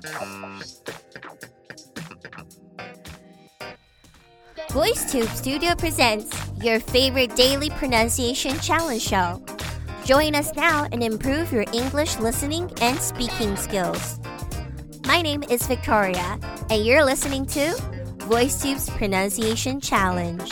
VoiceTube Studio presents your favorite daily pronunciation challenge show. Join us now and improve your English listening and speaking skills. My name is Victoria, and you're listening to VoiceTube's Pronunciation Challenge.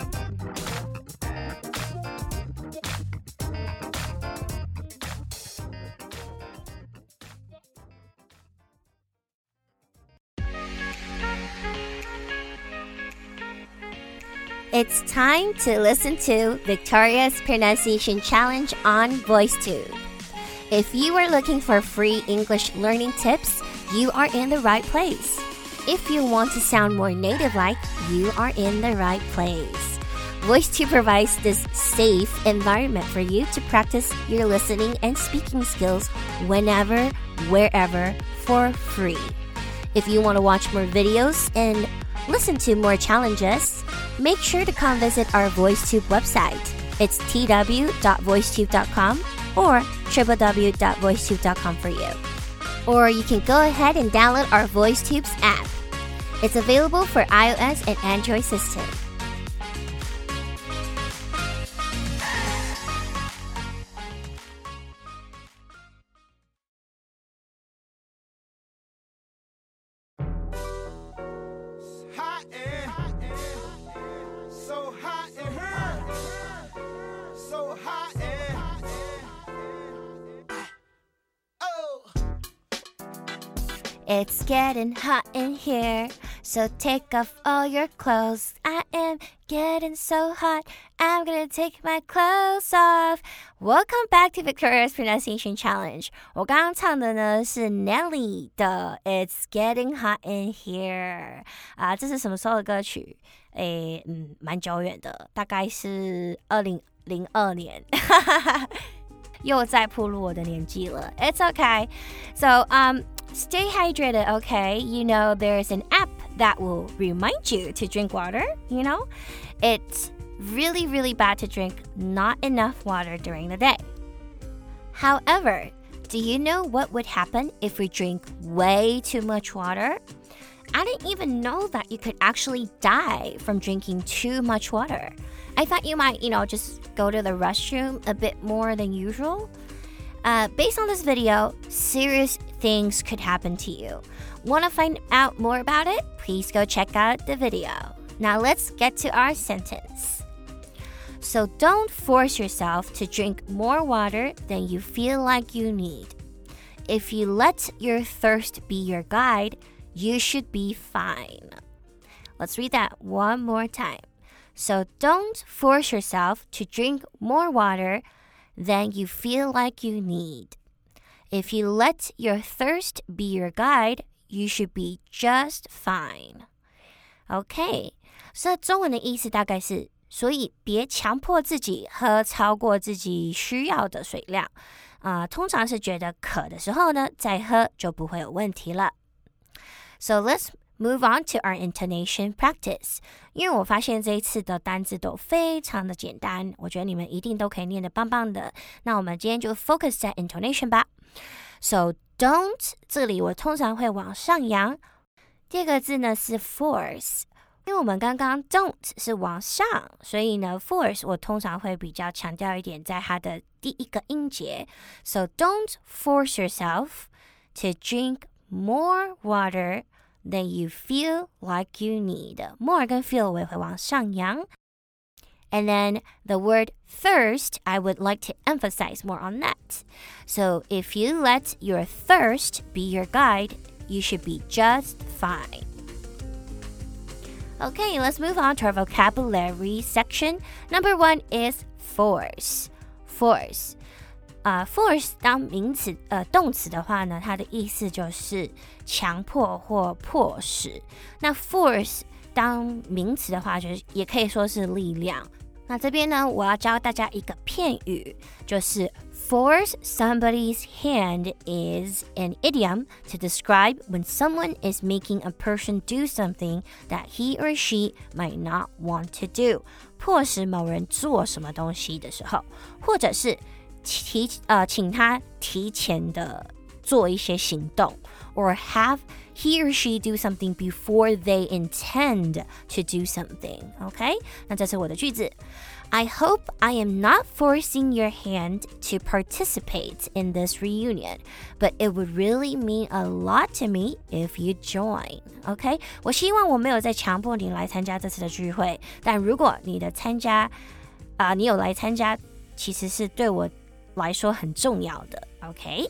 It's time to listen to Victoria's Pronunciation Challenge on VoiceTube. If you are looking for free English learning tips, you are in the right place. If you want to sound more native-like, you are in the right place. VoiceTube provides this safe environment for you to practice your listening and speaking skills whenever, wherever, for free. If you want to watch more videos and listen to more challenges, make sure to come visit our VoiceTube website. It's tw.voicetube.com or www.voicetube.com for you. Or you can go ahead and download our VoiceTube's app. It's available for iOS and Android systems. It's getting hot in here, so take off all your clothes. I am getting so hot, I'm gonna take my clothes off. Welcome back to Victoria's Pronunciation Challenge. 我刚刚唱的呢是 Nelly 的 It's Getting Hot in Here 这是什么时候的歌曲？蛮久远的，大概是2002年。又在暴露我的年纪了。It's okay. So, stay hydrated, okay? You know, there's an app that will remind you to drink water, you know? It's really, really bad to drink not enough water during the day. However, do you know what would happen if we drink way too much water? I didn't even know that you could actually die from drinking too much water. I thought you might, just go to the restroom a bit more than usual. Based on this video, serious things could happen to you. Want to find out more about it? Please go check out the video. Now let's get to our sentence. So don't force yourself to drink more water than you feel like you need. If you let your thirst be your guide, you should be fine. Let's read that one more time. So don't force yourself to drink more water than you feel like you need. If you let your thirst be your guide, you should be just fine. Okay, so 中文的意思大概是，所以别强迫自己喝超过自己需要的水量。通常是觉得渴的时候呢，再喝就不会有问题了。So let's move on to our intonation practice. 因为我发现这一次的单字都非常的简单，我觉得你们一定都可以念得棒棒的。那我们今天就 focus 在 intonation 吧。So don't 这里我通常会往上扬。第二个字呢是 force， 因为我们刚刚 don't 是往上，所以呢 force 我通常会比较强调一点在它的第一个音节。So don't force yourself to drink more water than you feel like you need. More 跟 feel 我也会往上扬。And then the word thirst, I would like to emphasize more on that. So if you let your thirst be your guide, you should be just fine. Okay, let's move on to our vocabulary section. Number 1 is force. Force. Force 当动词的话呢，它的意思就是强迫或迫使。那 force 当名词的话，就是也可以说是力量。那这边呢，我要教大家一个片语，就是 force somebody's hand is an idiom to describe when someone is making a person do something that he or she might not want to do. 迫使某人做什么东西的时候，或者是请他提前的做一些行动， or have he or she do something before they intend to do something. OK? 那这是我的句子。I hope I am not forcing your hand to participate in this reunion, but it would really mean a lot to me if you join. OK? 我希望我没有在强迫你来参加这次的聚会，但如果你的参加你有来参加，其实是对我来说很重要的。OK?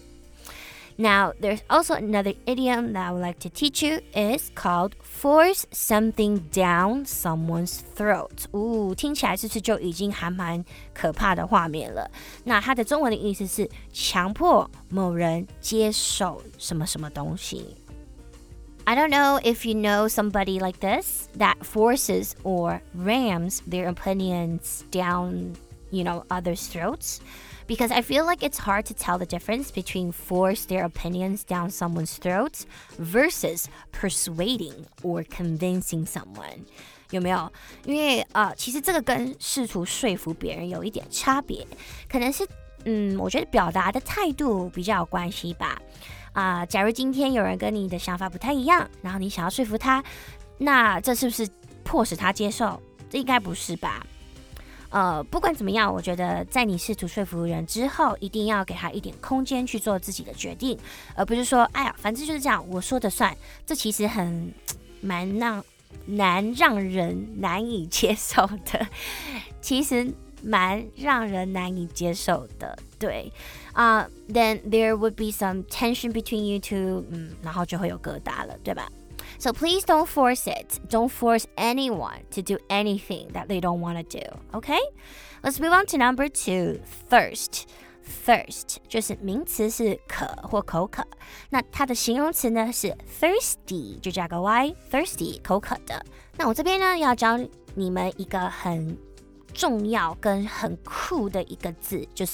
Now, there's also another idiom that I would like to teach you. It's called force something down someone's throat. 听起来是不是就已经还蛮可怕的画面了？那它的中文的意思是强迫某人接受什么什么东西。I don't know if you know somebody like this that forces or rams their opinions down, others' throats.Because I feel like it's hard to tell the difference between force their opinions down someone's throats versus persuading or convincing someone. 有没有？因为其实这个跟试图说服别人有一点差别，可能是我觉得表达的态度比较有关系吧。假如今天有人跟你的想法不太一样，然后你想要说服他，那这是不是迫使他接受？这应该不是吧？不管怎么样，我觉得在你试图说服人之后，一定要给他一点空间去做自己的决定，而不是说，哎呀，反正就是这样，我说的算。这其实蛮让人难以接受的，其实蛮让人难以接受的，对。Then there would be some tension between you two，然后就会有疙瘩了，对吧？So please don't force it. Don't force anyone to do anything that they don't want to do. Okay? Let's move on to number 2, thirst. Thirst 就是名词是渴或口渴，那它的形容词呢是 thirsty， 就加个 y， thirsty 口渴的。那我这边呢要教你们一个很重要跟很酷的一个字，就是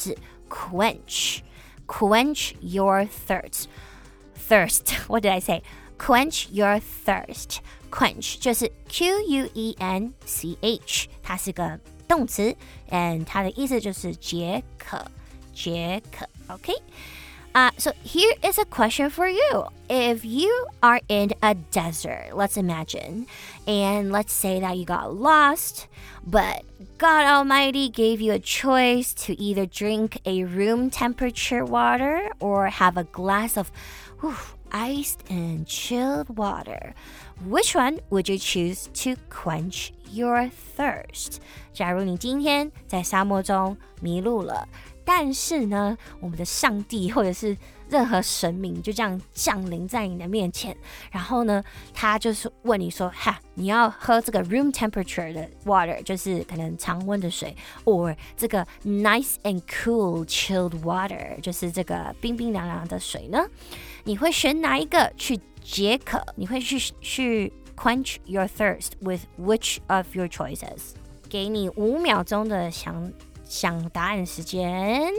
quench. Quench your thirst. Thirst. What did I say?Quench your thirst. Quench 就是 Q-U-E-N-C-H， 它是个动词 and 它的意思就是解渴。Okay? So here is a question for you. If you are in a desert, let's imagine, and let's say that you got lost, but God Almighty gave you a choice to either drink a room temperature water or have a glass of iced and chilled water. Which one would you choose to quench your thirst? 假如你今天在沙漠中迷路了，但是呢，我们的上帝或者是任何神明就这样降临在你的面前，然后呢，他就是问你说，你要喝这个 room temperature 的 water， 就是可能常温的水 ，or 这个 nice and cool chilled water， 就是这个冰冰凉凉的水呢？你会选哪一个去解渴？你会去 quench your thirst with which of your choices？ 给你5秒钟的想答案时间。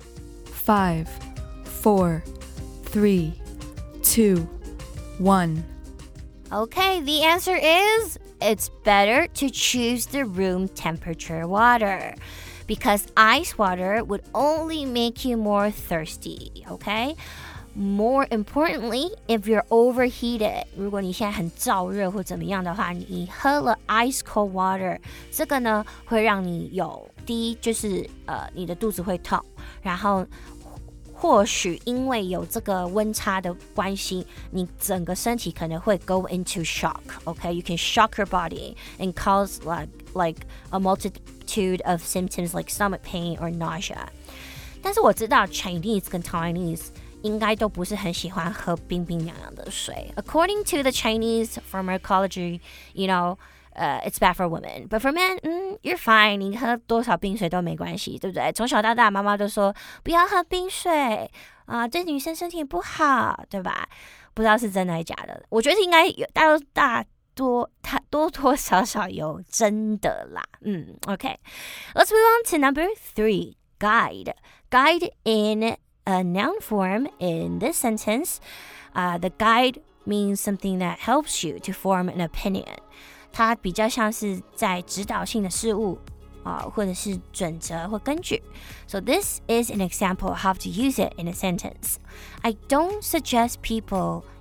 5, 4, 3, 2, 1. Okay, the answer is it's better to choose the room temperature water because ice water would only make you more thirsty, okay?More importantly, if you're overheated, 如果你现在很燥热或怎么样的话，你喝了 ice cold water， 这个呢会让你第一就是你的肚子会痛，然后或许因为有这个温差的关系，你整个身体可能会 go into shock. Okay, you can shock your body and cause like a multitude of symptoms like stomach pain or nausea. 但是我知道 Chinese 跟 Taiwanese应该都不是很喜欢喝冰冰凉凉的水。According to the Chinese pharmacology, it's bad for women. But for men, you're fine. 你喝多少冰水都没关系，对不对？从小到大，妈妈都说不要喝冰水对女生身体不好，对吧？不知道是真的还是假的。我觉得应该有多多少少有真的啦。Okay. Let's move on to number 3, guide. Guide in a noun form in this sentence, the guide means something that helps you to form an opinion. 它比较像是在指导性的事物或者是准则或根据。So this is an example of how to use it in a sentence. I don't suggest people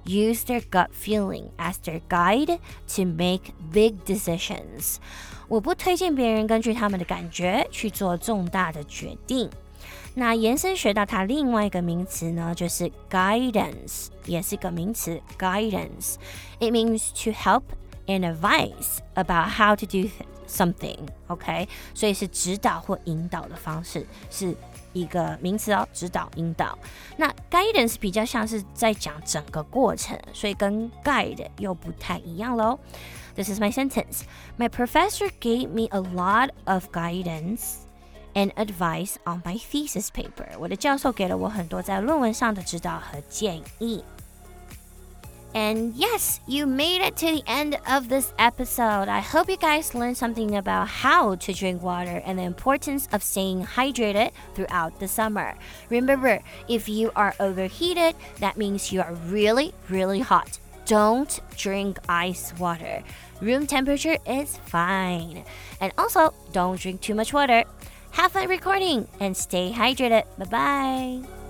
use their gut feeling as their guide to make big decisions. 我不推荐别人根据他们的感觉去做重大的决定。那延伸学到它另外一个名词呢，就是 guidance， 也是一个名词 guidance. It means to help and advise about how to do something, OK? 所以是指导或引导的方式，是一个名词哦，指导、引导。那 guidance 比较像是在讲整个过程，所以跟 guide 又不太一样咯。This is my sentence. My professor gave me a lot of guidance and advice on my thesis paper. 我的教授给了我很多在论文上的指导和建议。And yes, you made it to the end of this episode. I hope you guys learned something about how to drink water and the importance of staying hydrated throughout the summer. Remember, if you are overheated, that means you are really, really hot. Don't drink ice water. Room temperature is fine. And also, don't drink too much water. Have fun recording and stay hydrated. Bye-bye.